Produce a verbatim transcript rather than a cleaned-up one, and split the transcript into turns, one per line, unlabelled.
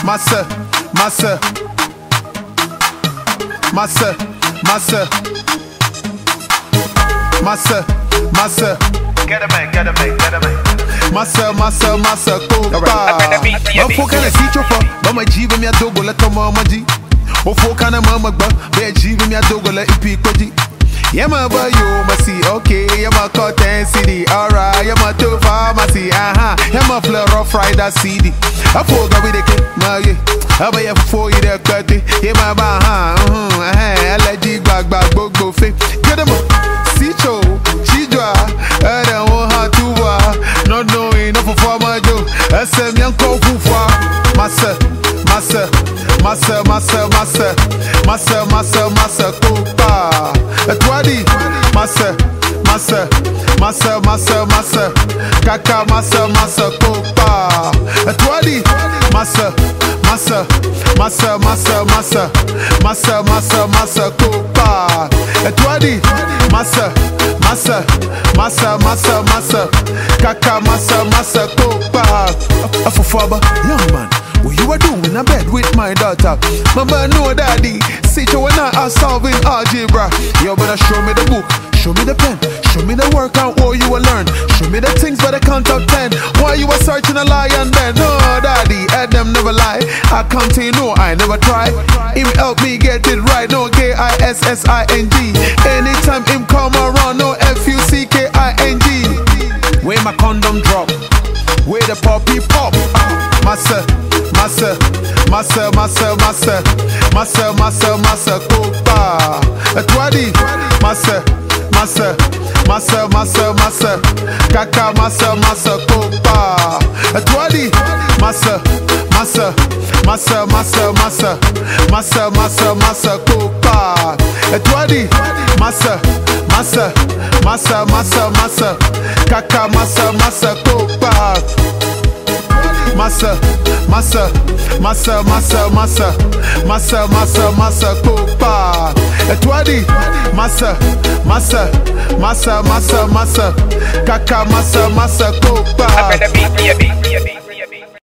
massa, massa, massa, massa, massa, massa.
Get a man, get a man, get a man.
Massa, massa, massa, copa. I'm for kind of see chopper, but my G with me a dogo let come on my G. Oh, for kind of mama, but be G with me a dogo let it be koji. Yeah, my boy, you must see, okay, yeah, my cotton city, alright, yeah, my two pharmacy, uh-huh, yeah, my floor rough rider C D. I forgot with the kid, no, yeah, I buy a four year cut, yeah, my bar, uh-huh, uh-huh, I let you back, back, go, go, fit. Get them up, see, show, Chidra, I don't want her to war, not knowing enough for my joe, I said, young cold for massa, massa, massa, massa, massa, massa, massa, massa, copa. Twadi, massa, massa, massa, massa, massa, kaka, massa, massa, copa. Twadi, massa, massa, massa, massa, massa, massa, massa, massa, copa. Twadi, massa, massa, massa, massa, massa, kaka, massa, massa, copa. Afofaba, young man. What you are doing in bed with my daughter? Mama, no daddy. See you when I are solving algebra. You better show me the book, show me the pen, show me the workout what you will learn. Show me the things by the count of ten. Why you are searching a lie and then no daddy, and them never lie. I can't tell you no, I never try. Him help me get it right. No K I S S I N G. Anytime him come around, no F U C K I N G. Where my condom drop, where the puppy pop. Massa, massa, massa, massa, massa, massa, massa, massa, copa. Twadi, massa, massa, massa, massa, massa, kaka, massa, massa, copa. Twadi, massa, massa, massa, massa, massa, massa, massa, massa, copa. Twadi, massa, massa, massa, massa, massa, kaka, massa, massa, copa. Massa, massa, massa, massa, massa, massa, massa, massa, copa. Twadi, massa, massa, massa, massa, massa, kaka, massa, massa, copa.